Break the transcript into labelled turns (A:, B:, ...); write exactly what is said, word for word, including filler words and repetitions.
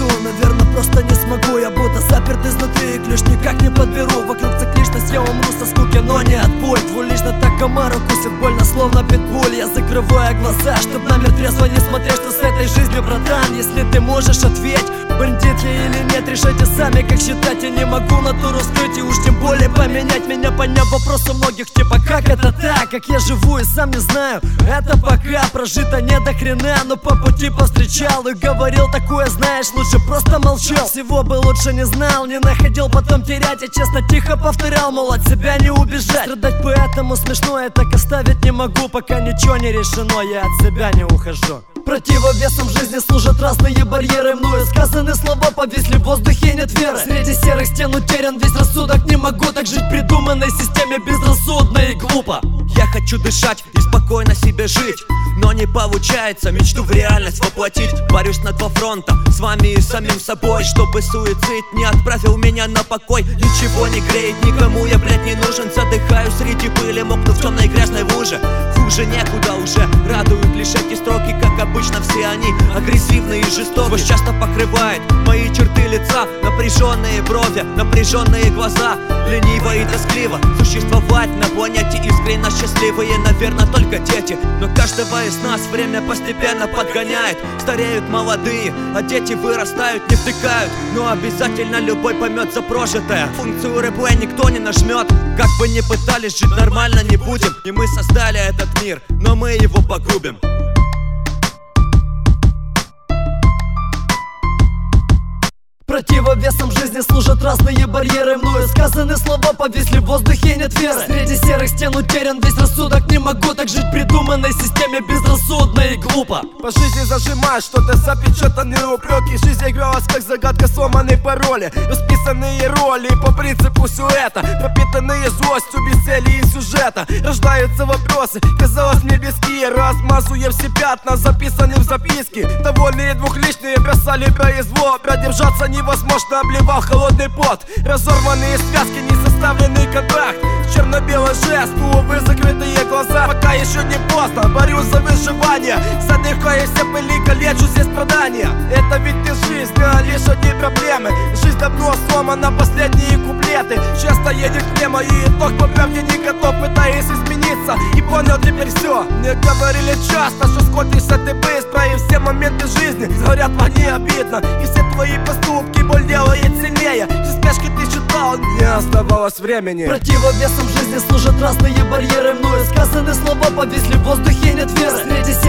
A: приду, наверное, просто не смогу. Я будто заперт изнутри и ключ никак не подберу. Вокруг цикличность, я умру со скуки, но не от боль. Двулично так комар укусит больно, словно питбуль. Я закрываю глаза, чтоб на мир трезво не смотреть, что с этой жизнью, братан. Если ты можешь, ответь, бандит я или нет, решайте сами, как считать. Я не могу натуру скрыть и уж тем более поменять меня, поняв вопросы многих, типа как это так, как я живу и сам не знаю. Это пока прожито не до хрена, но по пути повстречал и говорил такое, знаешь, лучше просто молчал. Всего бы лучше не знал, не находил, потом терять. Я честно тихо повторял, мол, от себя не убежать. Страдать поэтому смешно, я так оставить не могу. Пока ничего не решено, я от себя не ухожу. Противовесом жизни служат разные барьеры. Мною сказаны слова повисли в воздухе, нет веры. Среди серых стен утерян весь рассудок. Не могу так жить в придуманной системе, безрассудно и глупо.
B: Я хочу дышать и спокойно себе жить, но не получается мечту в реальность воплотить. Борюсь на два фронта, с вами и самим собой, чтобы суицид не отправил меня на покой. Ничего не греет, никому я, блядь, не нужен. Задыхаю среди пыли, мокну в темной грязной луже. Хуже некуда уже, радуют лишь эти строки. Как обычно все они агрессивные и жестокие. Сквозь часто покрывает мои черты лица, напряженные брови, напряженные глаза. Лениво и тоскливо существовать на планете искренне счастливые, наверное, только дети. Но каждого из нас время постепенно подгоняет. Стареют молодые, а дети вырастают, не втыкают. Но обязательно любой поймет за прожитое. Функцию реплея никто не нажмет. Как бы ни пытались, жить нормально не будем. И мы создали этот мир, но мы его погубим.
A: Противовесом жизни служат разные барьеры. Мною сказаны слова повисли в воздухе, нет веры. Среди серых стен утерян весь рассудок. Не могу так жить в придуманной системе, безрассудно и глупо.
C: По жизни зажимаешь что-то, запечатанные упреки. Жизнь игралась как загадка, сломанные пароли, расписанные роли по принципу сюжета, пропитанные злостью без цели и сюжета. Рождаются вопросы, казалось мне близкие. Размазывая все пятна, записанные в записке. Довольные двухличные бросали произвол. Продержаться невозможно, обливал холодный пот. Разорванные связки, несоставленный контракт. Черно-белый жест, увы, закрытые глаза. Пока еще не поздно, борюсь за выживание. Задыхаясь все пыли, калечу здесь страдания. Это ведь не жизнь, а лишь одни проблемы. Жизнь давно сломана, последние куплеты. Часто едет мимо и итог по правде не готов. Пытаясь измениться и понял теперь все. Мне говорили часто, что скотишься ты быстро. И все моменты жизни сгорят в огне, обидно. И все твои поступки боль делает сильнее. Все спешки ты читал, не оставалось времени.
A: Противовесом жизни служат разные барьеры. Мною сказаны слова повисли в воздухе, нет веры. Среди